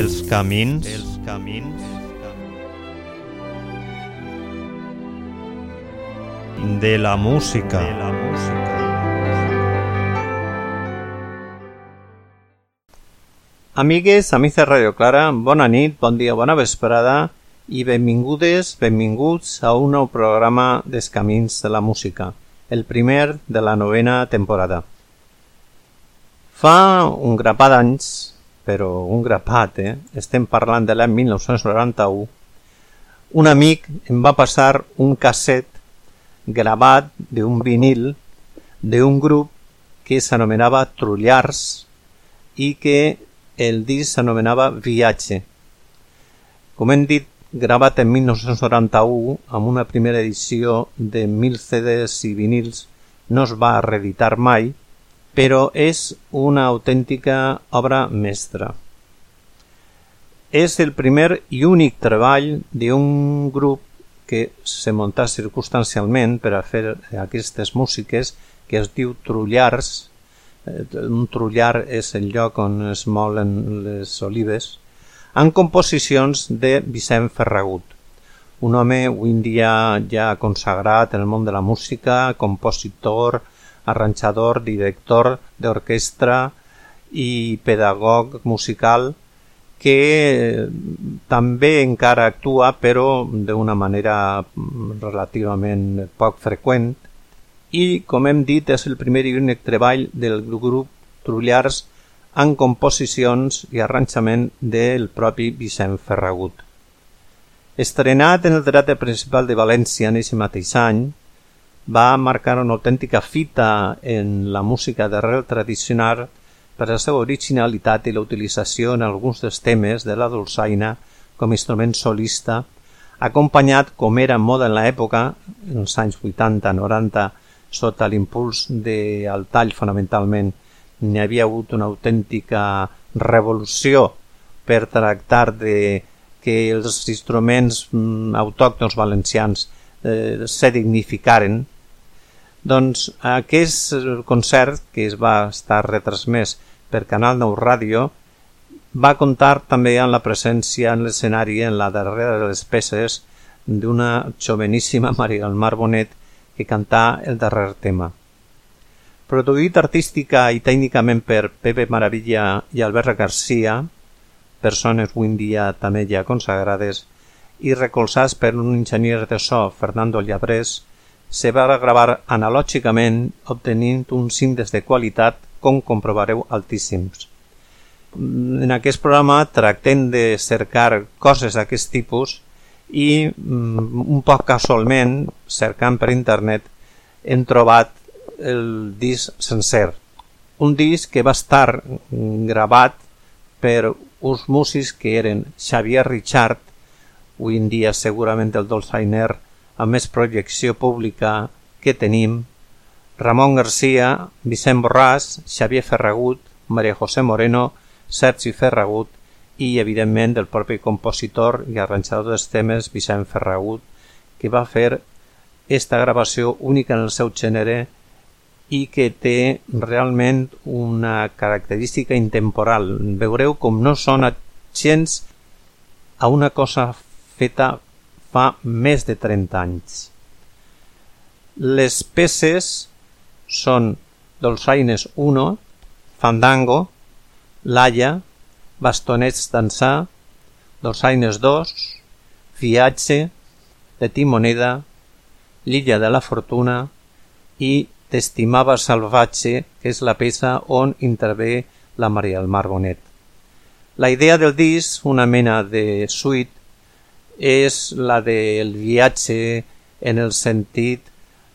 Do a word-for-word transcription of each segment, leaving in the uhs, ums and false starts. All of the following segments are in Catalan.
Els camins, els camins de la música. De la música. Amigues, amics de Radio Clara, bona nit, bon dia, bona vesprada i benvingudes, benvinguts a un nou programa dels camins de la música, el primer de la novena temporada. Fa un grapat d'anys, però un grapat, eh? Estem parlant de l'any mil nou-cents noranta-u, un amic em va passar un casset gravat d'un vinil d'un grup que s'anomenava Trullars i que el disc s'anomenava Viatge. Com hem dit, gravat en mil nou-cents noranta-u amb una primera edició de mil C Ds i vinils, no es va reeditar mai, però és una autèntica obra mestra. És el primer i únic treball d'un grup que se munta circumstancialment per a fer aquestes músiques, que es diu Trullars. Un trullar és el lloc on es molen les olives, amb composicions de Vicent Ferragut, un home avui en dia ja consagrat en el món de la música, compositor, arranjador, director d'orquestra i pedagog musical, que també encara actua, però d'una manera relativament poc freqüent, i, com hem dit, és el primer i únic treball del grup Trullars amb composicions i arranjament del propi Vicent Ferragut. Estrenat en el Teatre Principal de València en aquest mateix any, va marcar una autèntica fita en la música d'arrel tradicional per la seva originalitat i la utilització en alguns dels temes de la dolçaina com a instrument solista, acompanyat, com era moda en l'època, en els anys vuitanta noranta, sota l'impuls del tall fonamentalment, n'hi havia hagut una autèntica revolució per tractar de que els instruments autòctons valencians eh, se dignificaren. Doncs aquest concert, que es va estar retransmès per Canal nou Ràdio, va comptar també amb la presència en l'escenari, en la darrera de les peces, d'una joveníssima Maria del Mar Bonet, que cantà el darrer tema. Produït artística i tècnicament per Pepe Maravilla i Albert Garcia, persones avui en dia també ja consagrades, i recolzats per un enginyer de so, Fernando Llabrés, se va gravar analògicament obtenint uns índex de qualitat, com comprovareu, altíssims. En aquest programa tractem de cercar coses d'aquest tipus i un poc casualment, cercant per internet, hem trobat el disc sencer. Un disc que va estar gravat per uns músics que eren Xavier Richard, avui en dia segurament el dolçainer amb més projecció pública que tenim, Ramon Garcia, Vicent Borràs, Xavier Ferragut, Maria José Moreno, Sergi Ferragut i, evidentment, del propi compositor i arranjador dels temes, Vicent Ferragut, que va fer esta gravació única en el seu gènere i que té realment una característica intemporal. Veureu com no sona gens a una cosa feta fa més de trenta anys. Les peces són Dolçaines uno, Fandango, Laia, Bastonets d'Ansà, Dolçaines dos, Viatge, de Timoneda, L'illa de la fortuna i T'estimava salvatge, que és la peça on intervé la Maria del Mar Bonet. La idea del disc, una mena de suite, és la del viatge en el sentit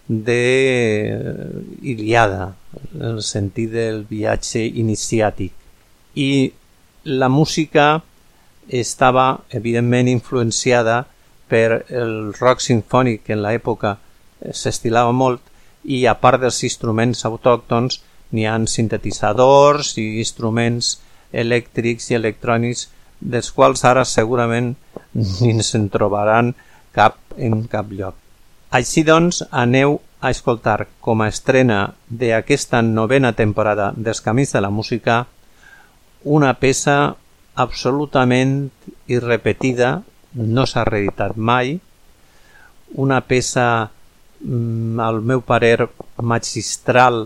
d'Iliada, en el sentit del viatge iniciàtic. I la música estava, evidentment, influenciada per el rock sinfònic, que en l'època s'estilava molt, i a part dels instruments autòctons n'hi ha sintetitzadors i instruments elèctrics i electrònics dels quals ara segurament ni se'n trobaran cap en cap lloc. Així doncs, aneu a escoltar com a estrena d'aquesta novena temporada dels Camins de la Música una peça absolutament irrepetida, no s'ha reeditat mai, una peça, al meu parer, magistral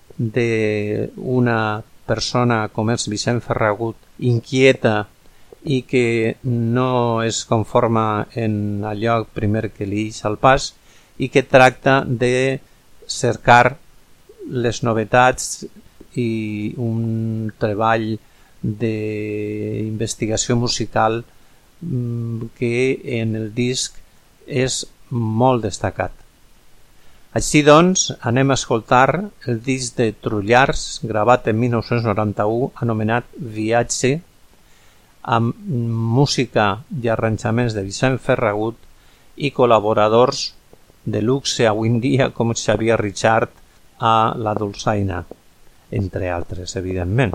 d'una persona com és Vicent Ferragut, inquieta i que no es conforma en allò primer que li ix al pas i que tracta de cercar les novetats i un treball d'investigació musical que en el disc és molt destacat. Així doncs, anem a escoltar el disc de Trullars, gravat en mil nou-cents noranta-u, anomenat Viatge, amb música i arranjaments de Vicent Ferragut i col·laboradors de luxe avui en dia com Xavier Richard a la dolçaina, entre altres, evidentment.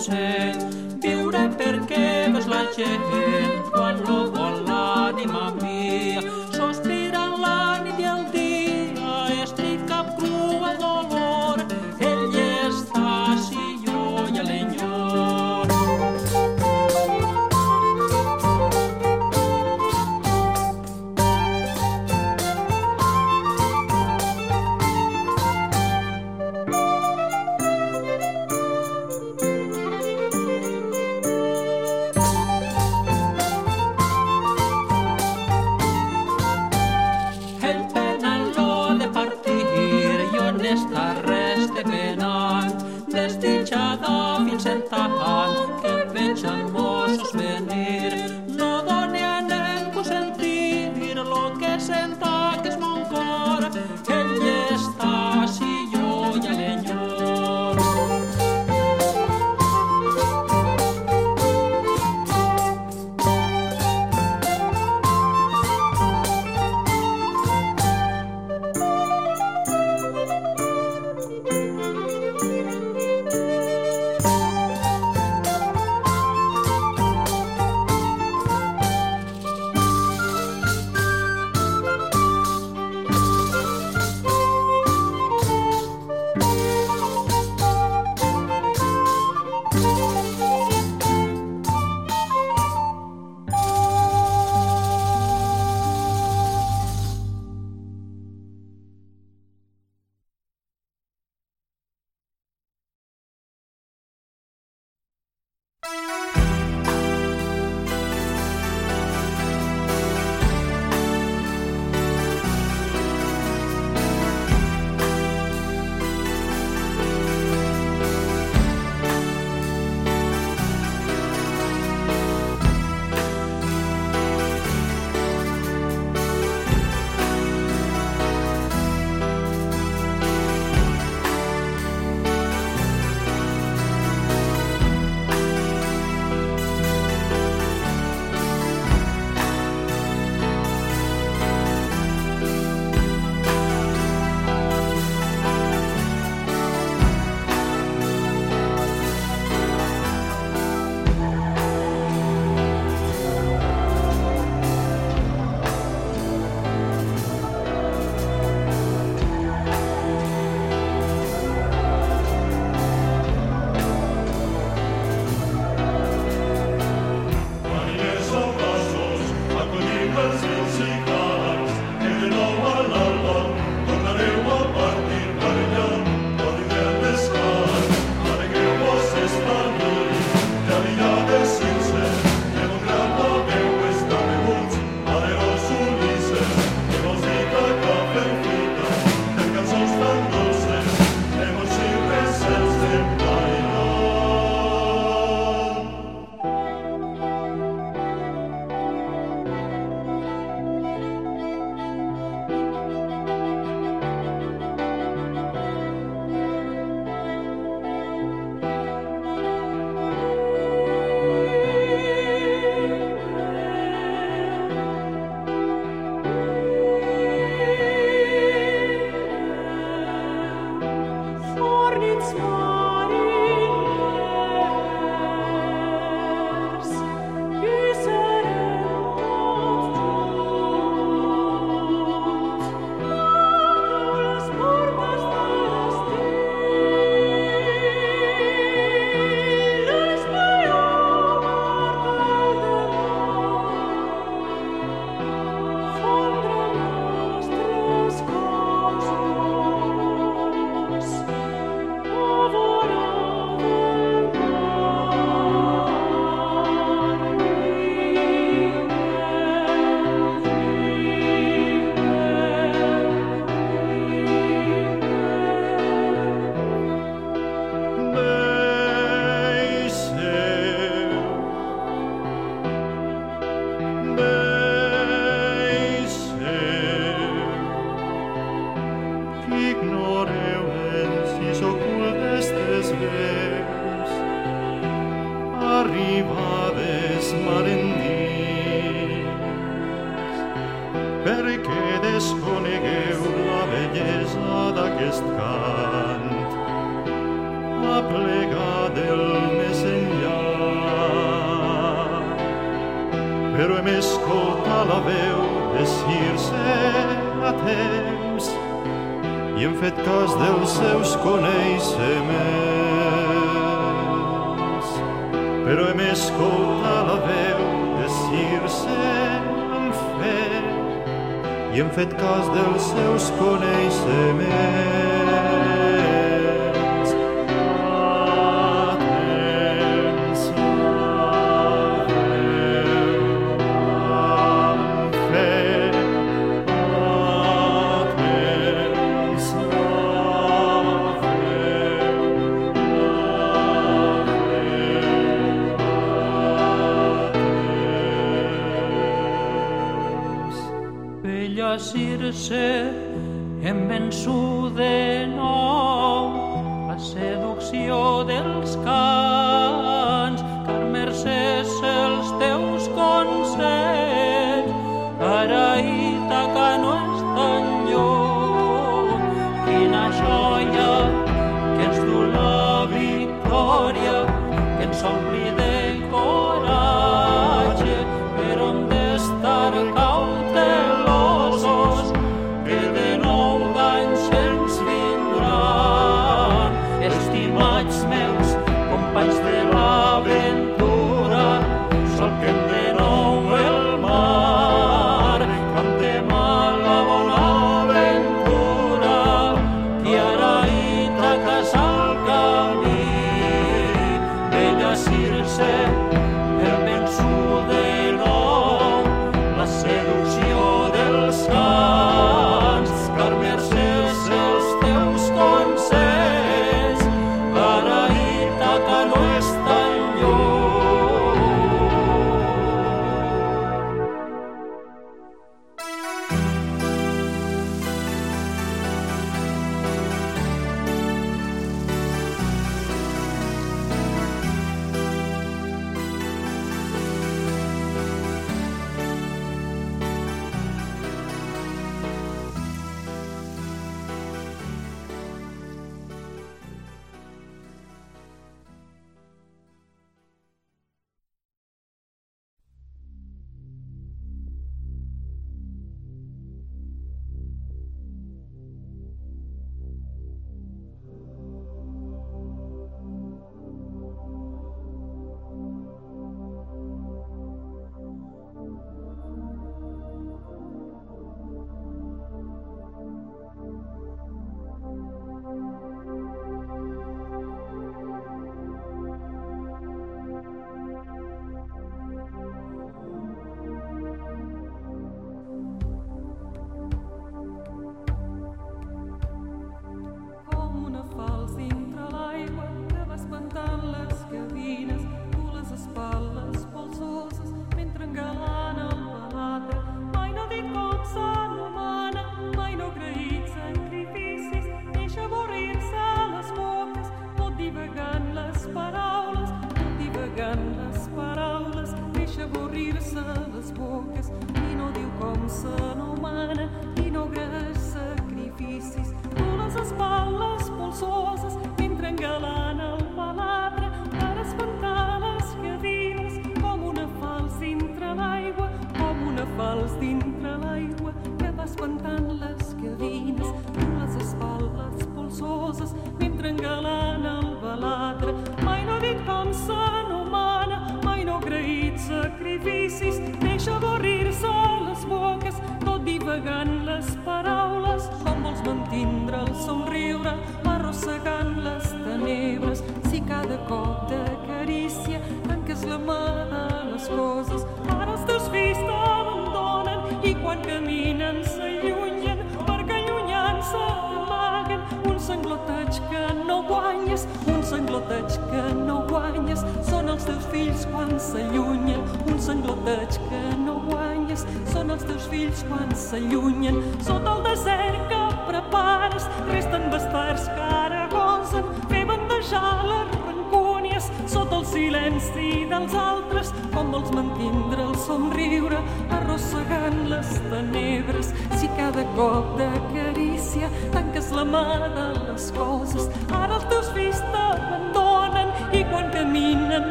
consell, viure perquè ves la gent quan no vol l'ànima mia, sospirant la nit i el dia, estic cap cru el dolor, ell està si jo ja l'enyor. Desdichada fins en tant que veig els Mossos venir, no doni a ningú sentir lo que senta que és mon cor, ell està si jo ja l'enyor. arribades malendins, perquè desconegueu la bellesa d'aquest cant, aplegat del més però hem escoltat la veu de Circe a temps i hem fet cas dels seus coneixements. Però hem escoltat la veu de Circe amb fe i hem fet cas dels seus coneixements. Circe, hem vençut de nou la seducció dels cants, car mercès els teus consells, ara Ítaca no està enlloc. Quina joia que ens du la victòria, que ens ompli de coratge, però hem d'estar cautelosos, que de nou anys ens vindran. Estimats meus, companys de l'aventura, solquem de nou el mar, cantem a la bona aventura, i ara Ítaca és al camí. Bella Circe, hem vençut de nou la seducció dels cants, car mercès els teus consells, ara Ítaca no està enlloc.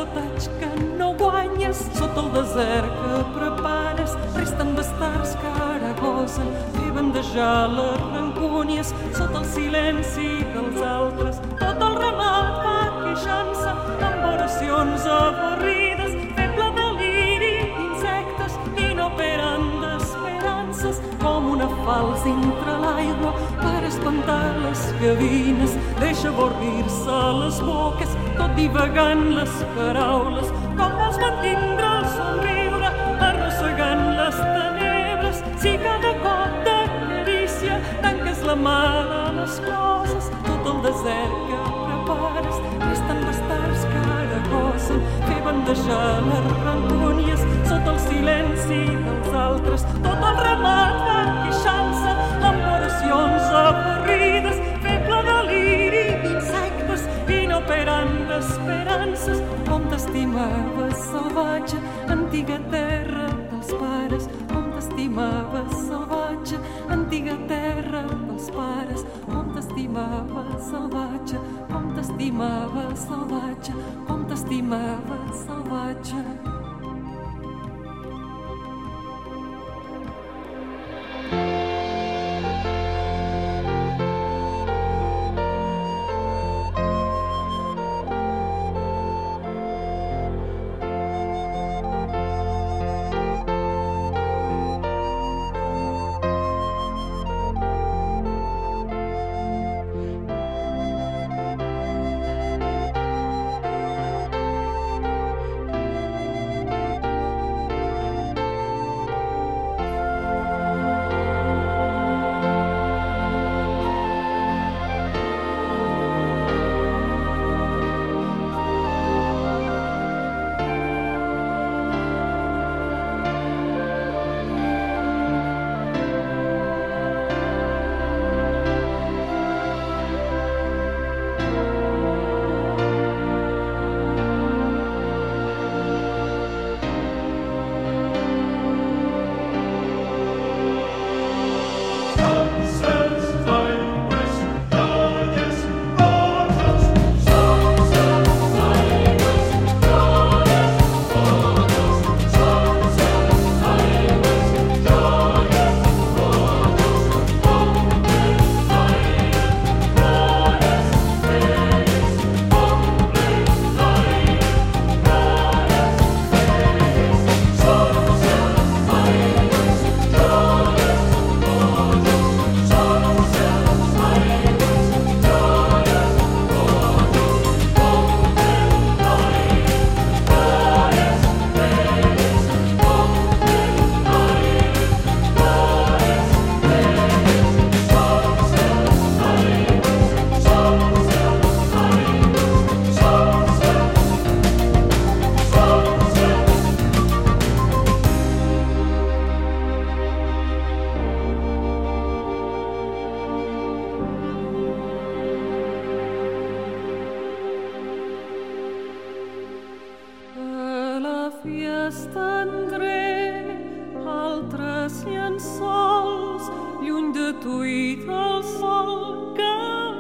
floteig que no guanyes, sota el desert que prepares, resten bastards que ara gosen fer bandejar les rancúnies sota el silenci dels altres. Tot el ramat va queixant-se amb oracions avorrides, feble deliri d'insectes inoperant d'esperances, com una falç entre l'aigua per espantar les gavines. Deixa avorrir-se les boques, tot divagant les paraules, com vols mantindre el somriure, arrossegant les tenebres. Si cada cop de carícia tanques la mà a les coses, tot el desert que prepares, resten bastards que ara gosen fer bandejar les rancúnies sota el silenci dels altres. Tot el ramat va queixant-se amb oracions avorrides, feble deliri d'insectes inoperant d'esperances. Com t'estimaves, salvatge, antiga terra dels pares, com t'estimaves, salvatge, antiga terra dels pares, com t'estimaves, salvatge, com t'estimaves, salvatge, com t'estimaves, salvatge. Estendré altres llençols lluny de tu i del sol que em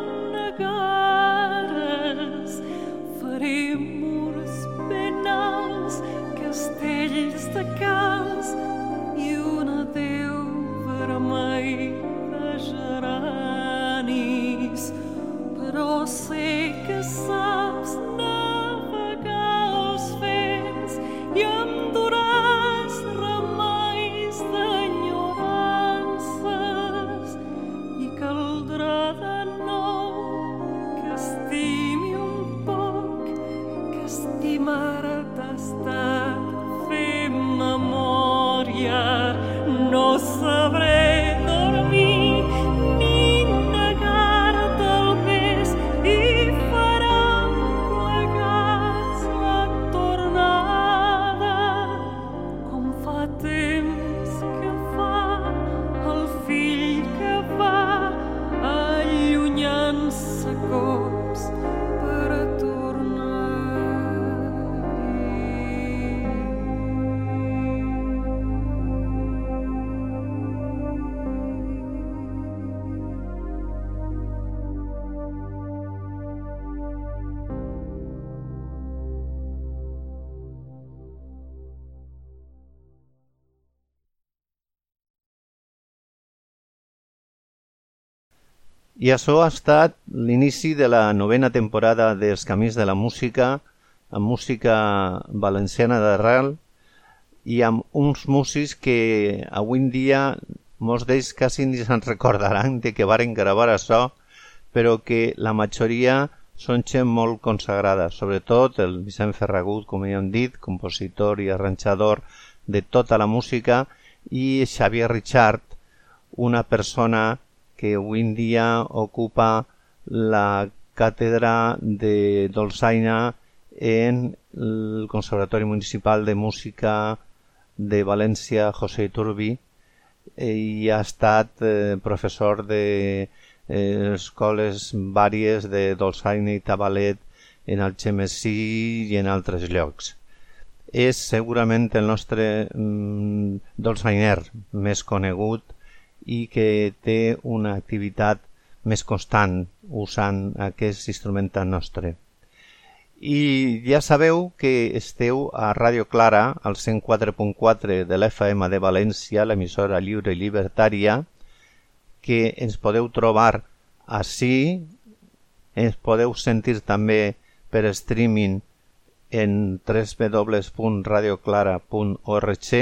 negares. Faré murs ben alts, castells de calç i un adéu vermell de geranis. Però sé que saps navegar els vents i em duràs remeis d'enyorances, i caldrà de nou que estimi un poc, que estimar t'ha estat fer mal. I això ha estat l'inici de la novena temporada dels Camins de la Música, amb música valenciana d'arrel i amb uns músics que avui en dia molts d'ells quasi ni se'n recordaran de que varen gravar això, però que la majoria són gent molt consagrada, sobretot el Vicent Ferragut, com ja hem dit, compositor i arranjador de tota la música, i Xavier Richard, una persona que avui en dia ocupa la càtedra de dolçaina en el Conservatori Municipal de Música de València, José Iturbi, i ha estat eh, professor de eh, escoles vàries de dolçaina i tabalet en Algemesí i en altres llocs. És segurament el nostre mm, dolçainer més conegut i que té una activitat més constant usant aquest instrument tan nostre. I ja sabeu que esteu a Ràdio Clara, al cent quatre punt quatre de l'F M de València, l'emissora lliure i libertària, que ens podeu trobar ací, ens podeu sentir també per streaming en w w w punt radio clara punt org,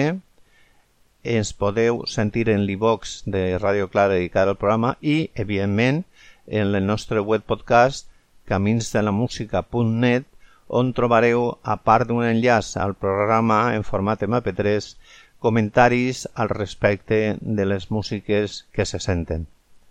ens podeu sentir en l'iVox de Ràdio Clara dedicat al programa i, evidentment, en el nostre web podcast camins de la música punt net, on trobareu, a part d'un enllaç al programa en format ema pe tres, comentaris al respecte de les músiques que se senten.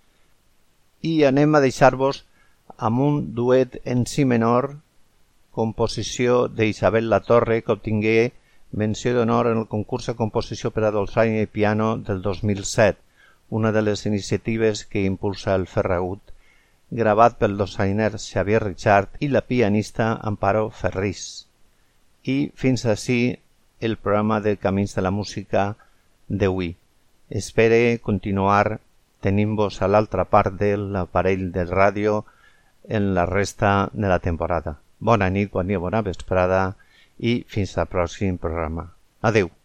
I anem a deixar-vos amb un duet en si menor, composició d'Isabel Latorre, que obtingué menció d'honor en el concurs de composició per a dolçaina i piano del dos mil set, una de les iniciatives que impulsa el Ferragut, gravat pel dolçainer Xavier Richard i la pianista Amparo Ferrís. I fins ací el programa de Camins de la Música d'avui. Espere continuar tenint-vos a l'altra part de l'aparell de ràdio en la resta de la temporada. Bona nit, bon dia, bona vesprada i fins al pròxim programa. Adeu.